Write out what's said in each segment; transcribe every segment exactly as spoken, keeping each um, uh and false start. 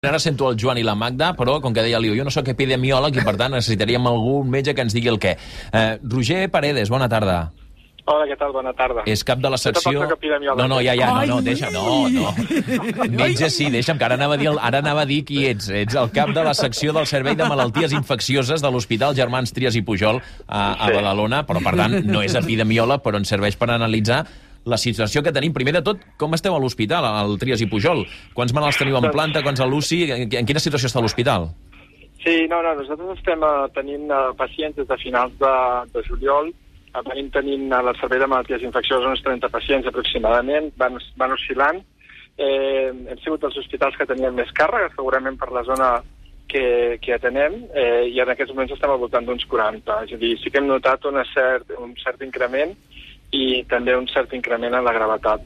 Ara sento el Joan i la Magda, però, com que deia l'Iu, jo no sóc epidemiòleg i, per tant, necessitaríem algun metge que ens digui el què. Eh, Roger Paredes, bona tarda. Hola, què tal? Bona tarda. És cap de la secció... No, no, ja, ja, no, no, deixa, no, no. Metge sí, deixa'm, que ara anava a dir, ara anava a dir qui ets. Ets el cap de la secció del Servei de Malalties Infeccioses de l'Hospital Germans Trias i Pujol a, a Badalona, però, per tant, no és epidemiòleg, però ens serveix per analitzar la situació que tenim. Primer de tot, com esteu a l'hospital, al Trias i Pujol? Quants malalts teniu en planta, quants a l'U C I? En quina situació està l'hospital? Sí, no, no, nosaltres estem uh, tenint uh, pacients des de finals de, de juliol. Uh, venim tenint al Servei de Malalties Infeccioses uns trenta pacients aproximadament, van, van oscil·lant. Eh, hem sigut els hospitals que tenien més càrrega, segurament per la zona que, que atenem, eh, i en aquests moments estem al voltant d'uns quaranta. És a dir, sí que hem notat una cert, un cert increment i també un cert increment en la gravetat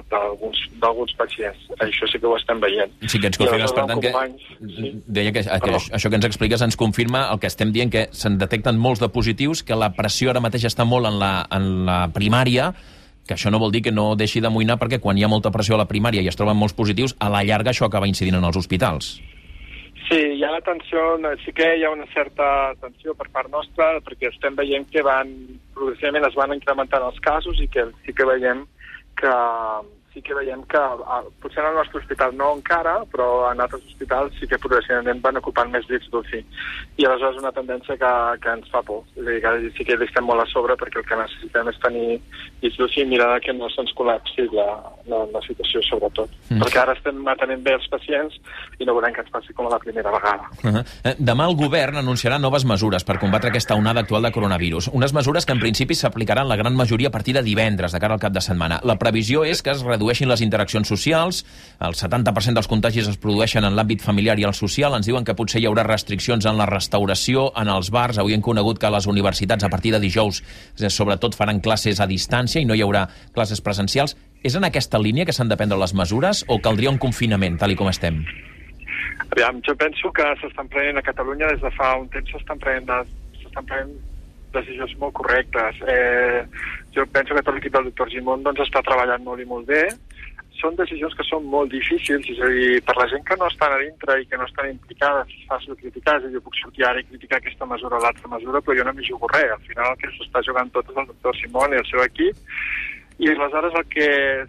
d'alguns pacients. Això sí que ho estem veient. Sí que ens confirmes, per tant, que, sí. deia que, que això que ens expliques ens confirma el que estem dient, que se'n detecten molts de positius, que la pressió ara mateix està molt en la, en la primària, que això no vol dir que no deixi d'amoïnar, perquè quan hi ha molta pressió a la primària i es troben molts positius, a la llarga això acaba incidint en els hospitals. Sí, hi ha la tensió, sí que hi ha una certa tensió per part nostra, perquè estem veient que van, progressivament es van incrementant els casos i que sí que veiem que, sí que veiem que potser en el nostre hospital no encara, però en altres hospitals sí que progressivament van ocupant més llits d'U C I. I aleshores és una tendència que, que ens fa por. És a dir, que sí que estem molt a sobre, perquè el que necessitem és tenir llits d'U C I i mirar que no se'ns col·lapsi la, la, la situació, sobretot. Mm. Perquè ara estem atenent bé els pacients i no volem que ens passi com a la primera vegada. Uh -huh. Demà el govern anunciarà noves mesures per combatre aquesta onada actual de coronavirus. Unes mesures que en principi s'aplicaran la gran majoria a partir de divendres, de cara al cap de setmana. La previsió és que es redueixin les interaccions socials, el setanta per cent dels contagis es produeixen en l'àmbit familiar i el social. Ens diuen que potser hi haurà restriccions en la restauració, en els bars. Avui hem conegut que les universitats a partir de dijous sobretot faran classes a distància i no hi haurà classes presencials. És en aquesta línia que s'han de prendre les mesures o caldria un confinament, tal i com estem? Aviam, jo penso que s'estan prenent a Catalunya des de fa un temps, s'estan prenent, s'estan prenent decisions molt correctes. Eh, jo penso que tot l'equip del doctor Gimón doncs, està treballant molt i molt bé. Són decisions que són molt difícils, és a dir, per la gent que no estan a dintre i que no estan implicades, és fàcil criticar, és a dir, jo puc sortir ara i criticar aquesta mesura o l'altra mesura, però jo no m'hi jugo res. Al final el que s'està jugant tot és el doctor Simón i el seu equip, i aleshores el que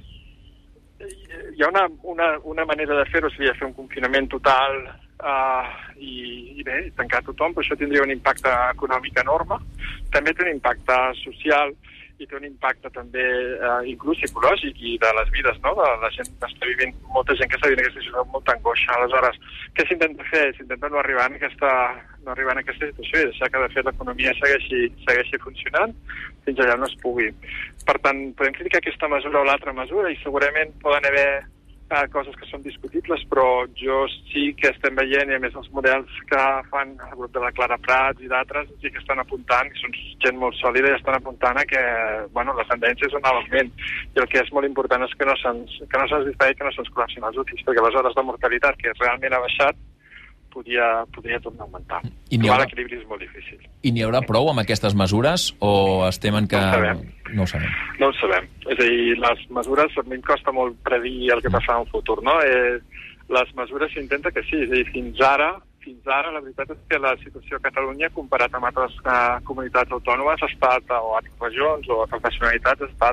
hi ha una, una, una manera de fer-ho, seria fer un confinament total uh, i, i bé, tancar tothom, però això tindria un impacte econòmic enorme. També té un impacte social i té un impacte també uh, inclús psicològic i de les vides, no? De la gent que està vivint, molta gent que està vivint aquesta situació amb molta angoixa. Aleshores, què s'intenta fer? S'intenta no arribar en aquesta, no arribar en aquesta situació i deixar que, de fet, l'economia segueixi, segueixi funcionant fins allà on es pugui. Per tant, podem criticar aquesta mesura o l'altra mesura i segurament poden haver eh, coses que són discutibles, però jo sí que estem veient, i a més els models que fan el grup de la Clara Prats i d'altres sí que estan apuntant, que són gent molt sòlida i estan apuntant a que bueno, la tendència és un augment. I el que és molt important és que no se'ns que no se'ns dispari, que no se'ns col·lapsin els U C Is, perquè les hores de mortalitat, que realment ha baixat, podria, podria tornar a augmentar. I haurà... l'equilibri és molt difícil. I n'hi haurà prou amb aquestes mesures o estem en que... No ho sabem. No ho sabem. No ho sabem. És a dir, les mesures, a mi em costa molt predir el que passarà en el futur, no? Eh, les mesures s'intenta que sí, és a dir, fins ara, fins ara la veritat és que la situació a Catalunya, comparat amb altres uh, comunitats autònomes, ha estat, o altres regions o altres nacionalitats, ha estat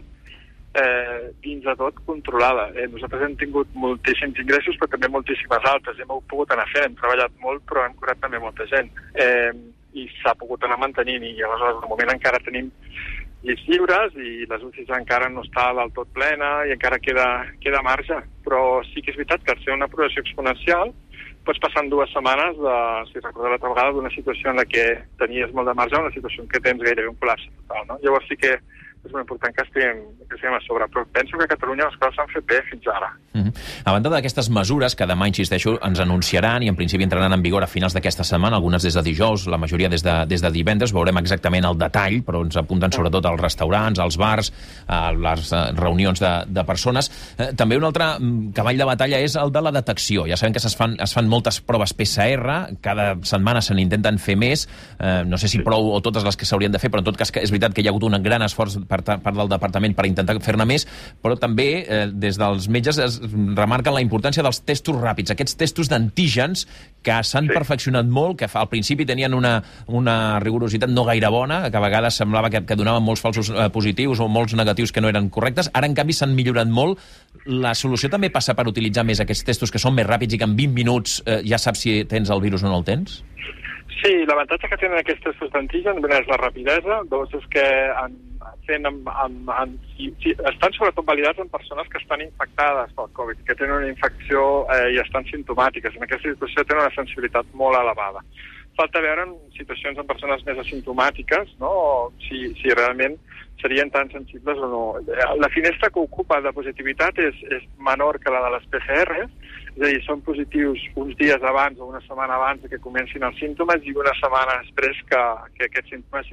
Eh, dins de tot controlada. Eh, nosaltres hem tingut moltíssims ingressos, però també moltíssimes altres. Hem pogut anar fent, hem treballat molt, però hem curat també molta gent. Eh, I s'ha pogut anar mantenint, i aleshores, de moment encara tenim llits lliures i les U C Is encara no està del tot plena i encara queda, queda marge. Però sí que és veritat que al ser una progressió exponencial pots passar en dues setmanes, de, si recordes l'altra vegada, d'una situació en la que tenies molt de marge a una situació en què tens gairebé un col·lapse total, no? Llavors sí que és molt important que estiguem, que estiguem a sobre, però penso que a Catalunya les coses s'han fet bé fins ara. Uh-huh. A banda d'aquestes mesures, que demà, insisteixo, ens anunciaran i en principi entraran en vigor a finals d'aquesta setmana, algunes des de dijous, la majoria des de, des de divendres, veurem exactament el detall, però ens apunten sobretot als restaurants, als bars, a les reunions de, de persones. Eh, també un altre cavall de batalla és el de la detecció. Ja sabem que es fan, es fan moltes proves P C R, cada setmana se n'intenten fer més, eh, no sé si prou o totes les que s'haurien de fer, però en tot cas és veritat que hi ha hagut un gran esforç per per part del departament per intentar fer-ne més, però també eh, des dels metges es remarquen la importància dels testos ràpids, aquests testos d'antígens que s'han sí. perfeccionat molt, que al principi tenien una, una rigorositat no gaire bona, que a vegades semblava que, que donaven molts falsos eh, positius o molts negatius que no eren correctes. Ara, en canvi, s'han millorat molt. La solució també passa per utilitzar més aquests testos que són més ràpids i que en vint minuts eh, ja saps si tens el virus o no el tens? Sí, l'avantatge que tenen aquests testos d'antígen és la rapidesa, dos és que en, fent amb, amb, amb, si, si, estan sobretot validats en persones que estan infectades pel Covid, que tenen una infecció eh, i estan simptomàtiques. En aquesta situació tenen una sensibilitat molt elevada. Falta veure en situacions en persones més asimptomàtiques, no? si, si realment serien tan sensibles o no. La finestra que ocupa de positivitat és, és menor que la de les P C Rs, és a dir, són positius uns dies abans o una setmana abans que comencin els símptomes i una setmana després que, que aquests símptomes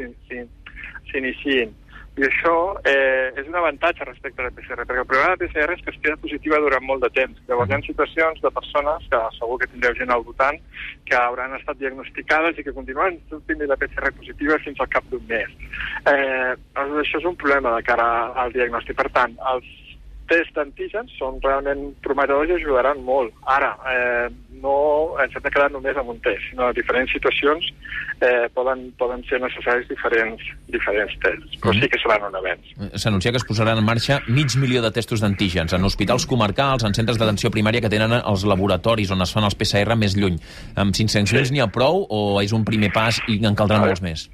s'iniciïn. I això eh, és un avantatge respecte a la P C R, perquè el problema de la P C R és que es queda positiva durant molt de temps. Llavors hi ha situacions de persones, que segur que tindreu gent al voltant, que hauran estat diagnosticades i que continuen sortint la P C R positiva fins al cap d'un mes. Eh, això és un problema de cara al diagnòstic. Per tant, els tests d'antígens són realment prometedors i ajudaran molt. Ara, eh, no ens hem de quedar només amb un test, sinó en diferents situacions eh, poden, poden ser necessaris diferents, diferents tests, però sí que seran un avenç. S'anuncia que es posaran en marxa mig milió de testos d'antígens en hospitals comarcals, en centres d'atenció primària que tenen els laboratoris on es fan els P C R més lluny. Amb cinc-cents mil sí. n'hi ha prou o és un primer pas i en caldran molts més?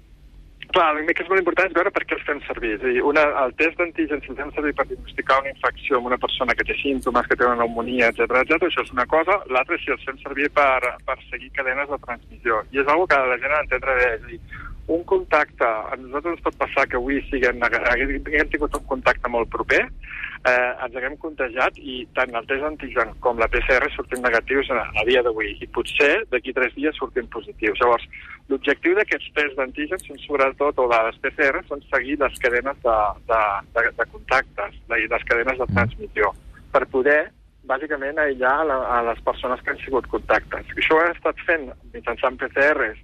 Clar, el que és molt important és veure per què els fem servir. És a dir, una, el test d'antígens, si el fem servir per diagnosticar una infecció amb una persona que té símptomes, que té una pneumonia, etcètera, etcètera, això és una cosa. L'altra és si els fem servir per, per seguir cadenes de transmissió. I és una cosa que la gent ha d'entendre bé. És a dir, un contacte, a nosaltres ens pot passar que avui siguem, haguem tingut un contacte molt proper, eh, ens haguem contagiat i tant el test d'antigen com la P C R sortim negatius a, a dia d'avui i potser d'aquí tres dies sortim positius. Llavors, l'objectiu d'aquests tests d'antígens són sobretot, o de les P C R, són seguir les cadenes de, de, de, de contactes, les cadenes de transmissió, per poder bàsicament aïllar la, a les persones que han sigut contactes. I això ho hem estat fent mitjançant P C Rs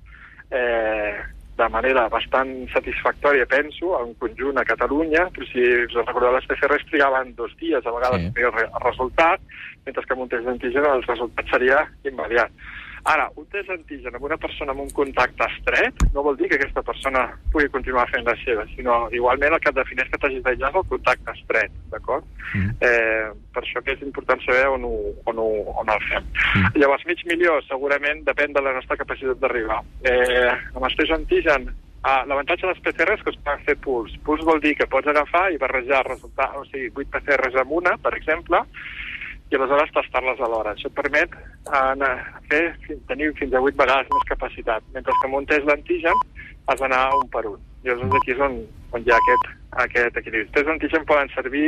eh, de manera bastant satisfactòria, penso, en conjunt a Catalunya, però si us recordeu, les P C Rs trigaven dos dies a vegades sí. el, el resultat, mentre que amb un test d'antigen el resultat seria immediat. Ara, un test d'antigen amb una persona amb un contacte estret no vol dir que aquesta persona pugui continuar fent la seva, sinó igualment el que et defineix que t'hagis d'aïllar és el contacte estret, d'acord? Mm. Eh, per això que és important saber on, ho, on, ho, on el fem. Mm. Llavors, mig milió segurament depèn de la nostra capacitat d'arribar. Eh, amb el test d'antigen, ah, l'avantatge de les P C Rs és que es poden fer pools. Pools vol dir que pots agafar i barrejar resultats, o sigui, vuit P C Rs amb una, per exemple, i aleshores tastar-les alhora. Això et permet anar, fer, tenir fins a vuit vegades més capacitat, mentre que amb un test d'antigen has d'anar un per un. I llavors aquí és on, on hi ha aquest, aquest equilibri. Els tests d'antigen poden servir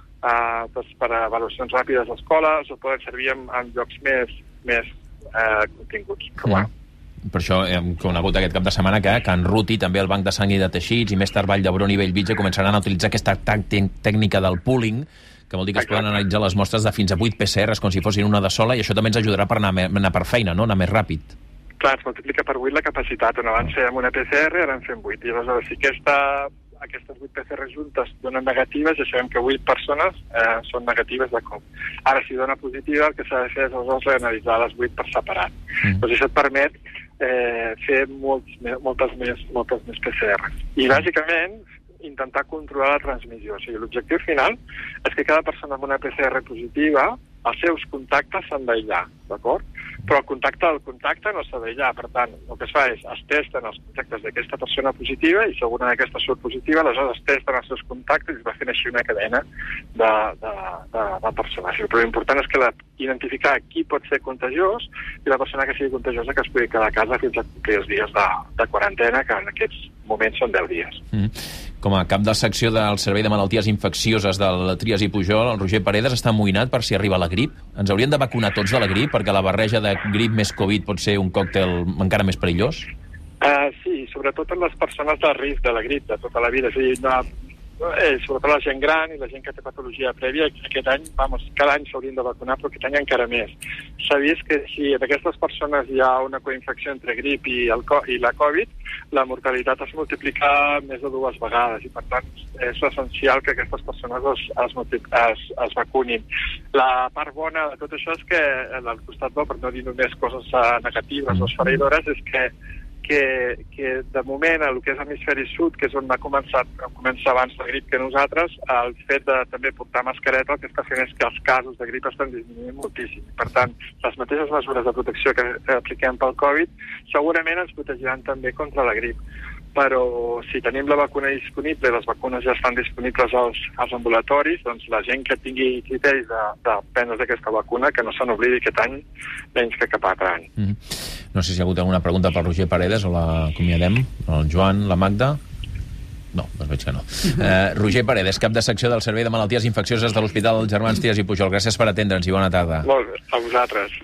uh, doncs, per a avaluacions ràpides a escoles o poden servir en, en llocs més, més uh, continguts. Però, bueno. Per això hem conegut aquest cap de setmana que Can Ruti, també el Banc de Sang i de Teixits, i més tard Vall d'Hebron i Bellvitge començaran a utilitzar aquesta tècnica del pooling, que vol dir que es poden analitzar les mostres de fins a vuit P C Rs com si fossin una de sola, i això també ens ajudarà per anar, anar per feina, no? Anar més ràpid. Clar, es multiplica per vuit la capacitat. On abans fèiem una P C R, ara en fem vuit. I aleshores, si aquesta, aquestes vuit P C Rs juntes donen negatives, ja sabem que vuit persones eh, són negatives de cop. Ara, si dona positiva, el que s'ha de fer és aleshores reanalitzar les vuit per separat. Mm. Doncs això et permet eh, fer molts, moltes, més, moltes més P C Rs. I, bàsicament, intentar controlar la transmissió. O sigui, l'objectiu final és que cada persona amb una P C R positiva, els seus contactes s'han d'aïllar, d'acord? Però el contacte del contacte no s'ha d'aïllar. Per tant, el que es fa és es testen els contactes d'aquesta persona positiva i si alguna d'aquesta surt positiva, aleshores es testen els seus contactes i es va fent així una cadena de, de, de, de persones. Però l'important és que la, identificar qui pot ser contagiós i la persona que sigui contagiosa que es pugui quedar a casa fins a complir els dies de, de quarantena, que en aquests moments són deu dies. Mm. Com a cap de secció del Servei de Malalties Infeccioses del Trias i Pujol, el Roger Paredes està amoïnat per si arriba la grip. Ens haurien de vacunar tots de la grip perquè la barreja de grip més Covid pot ser un còctel encara més perillós? Uh, sí, sobretot en les persones de risc de la grip de tota la vida. És a dir, no, eh, sobretot la gent gran i la gent que té patologia prèvia, aquest any, vamos, cada any s'haurien de vacunar, però aquest any encara més. S'ha vist que si en aquestes persones hi ha una coinfecció entre grip i, el, i la Covid, la mortalitat es multiplica més de dues vegades i, per tant, és essencial que aquestes persones es, es, es, es vacunin. La part bona de tot això és que, al costat bo, per no dir només coses negatives o esfereïdores, és que Que, que de moment el que és l'hemisferi sud, que és on ha començat a començar abans la grip que nosaltres, el fet de també portar mascareta el que està fent és que els casos de grip estan disminuint moltíssim. Per tant, les mateixes mesures de protecció que apliquem pel Covid segurament ens protegiran també contra la grip. Però si tenim la vacuna disponible, les vacunes ja estan disponibles als, als ambulatoris, doncs la gent que tingui criteris de, de prendre's aquesta vacuna, que no se n'oblidi aquest any menys que cap altre any. Mm -hmm. No sé si hi ha hagut alguna pregunta per Roger Paredes o l'acomiadem, el Joan, la Magda... No, doncs veig que no. Uh, Roger Paredes, cap de secció del Servei de Malalties Infeccioses de l'Hospital Germans Trias i Pujol. Gràcies per atendre'ns i bona tarda. Molt bé, a vosaltres.